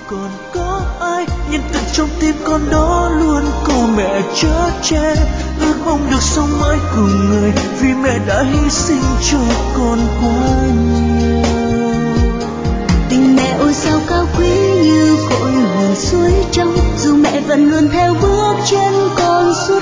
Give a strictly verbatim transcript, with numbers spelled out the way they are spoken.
còn có ai, nhưng tận trong tim con đó luôn có mẹ chở che. Ước mong được sống mãi cùng người, vì mẹ đã hy sinh cho con quá nhiều. Tình mẹ ôi sao cao quý như cội nguồn suối trong, dù mẹ vẫn luôn theo bước chân con suốt